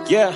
Yeah,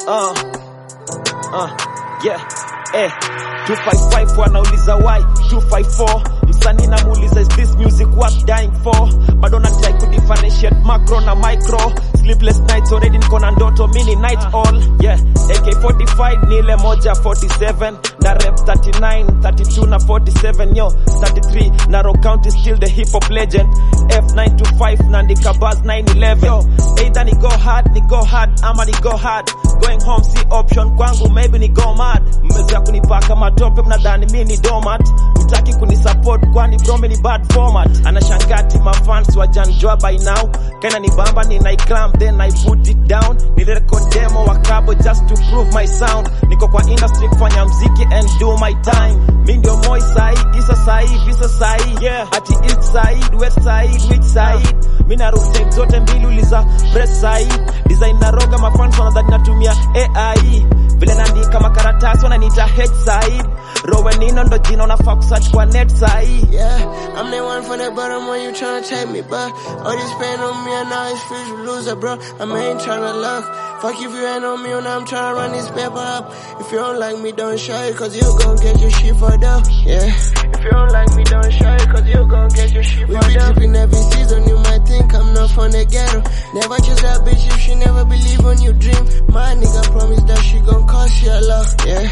yeah, 255 wanauliza why 254 msanii namuuliza is this music worth dying for, bado na try ku differentiate macro na micro, sleepless nights already niko na ndoto mini night all. Yeah, AK45 ni ile moja 47 na rep 39 32 na 47 yo 33 na Rock County still the hip hop legend F925 na ndika buzz 911 yo, either ni go hard ama ni go hard, going home si option kwangu, maybe ni go mad. Mmezoea kunipaka matope mnadhani mimi ni domat, utaki kunisupport kwani bro mimi ni bad format. Anashangati my fans wajanjua by now, kana ni bamba ni I climb then I put it down, ni record demo wakabo just to prove my sound. Niko kwa industry kufanya mziki and do my time, mimi ndio moi sai isa sai visa sai, yeah ati east side west side which side, mimi na rotate zote mbili uliza press side, design na roga my fans wanadhani natumia AI, vile naandika makaratasi wananiita H side, Rowenino ndo jina unafaa kusearch kwa net side. Yeah, I'm the one for the bottom when you tryna take me, but all this pain on me and now it's free to lose it, bro. I ain't tryna love. Fuck if you ain't on me when I'm tryna run this paper up. If you don't like me, don't show it, cause you gon' get your shit for dough. Yeah. If you don't like me, don't show it, cause you gon' get your shit for dough. We be tripping every season, you might think I'm not from the ghetto. Never choose that bitch if she never believe on your dream. My nigga promise that she gon' cost you a lot, yeah.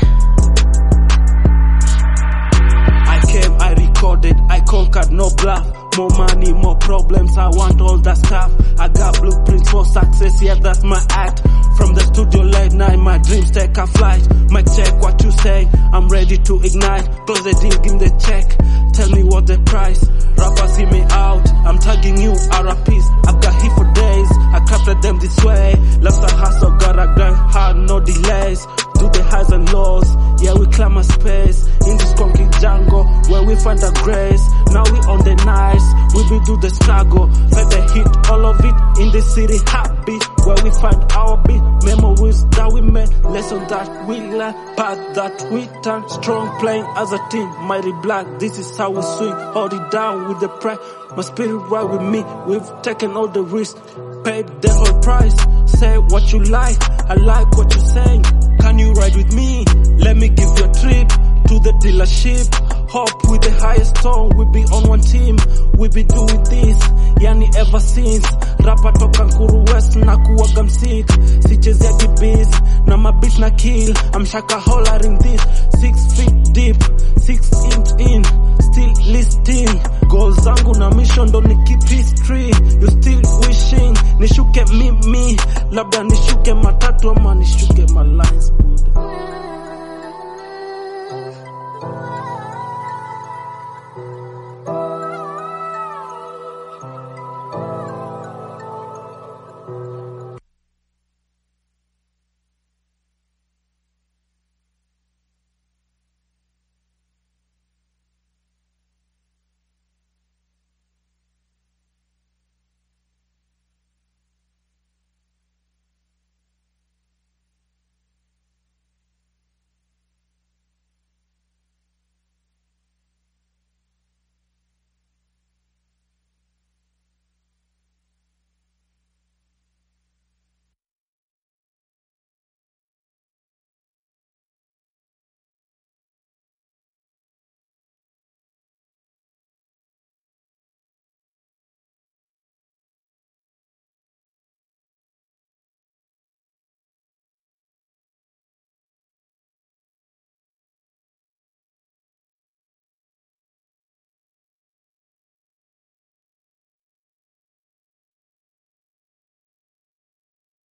I recorded, I conquered, no bluff. More money, more problems, I want all that stuff. I got blueprints for success, yeah that's my act. From the studio late night, my dreams take a flight. Mic check what you say, I'm ready to ignite. Close the deal, give me the check, tell me what the price. Rappers see me out, I'm tagging you RPs. I've got hit for days, I crafted them this way. Left a hustle, gotta grind hard, no delays. Do the highs and lows, yeah we climb a space. In this concrete jungle, where we find the grace. Now we on the nights, we be do the struggle. Let the hit, all of it, in the city happy. Where we find our beat, memories that we made. Lesson that we learn, path that we turn. Strong playing as a team, mighty black, this is how we swing. Hold it down with the pride, my spirit right with me. We've taken all the risks, paid the whole price. Say what you like, I like what you're saying. Can you ride with me? Let me give you a trip to the dealership. Hop with the highest tone, we be on one team. We be doing this, yani ever since. Rapper toka Nkuru West na kuwaga msik. Sichezea biz, na mabit na kill. I'm shaka hollering this, 6 feet deep, 6 inch in. Still listing, goals zangu na mission ndo ni keep history. You still wishing, nishuke mimi. Labda nishuke matatu ama nishuke my lines.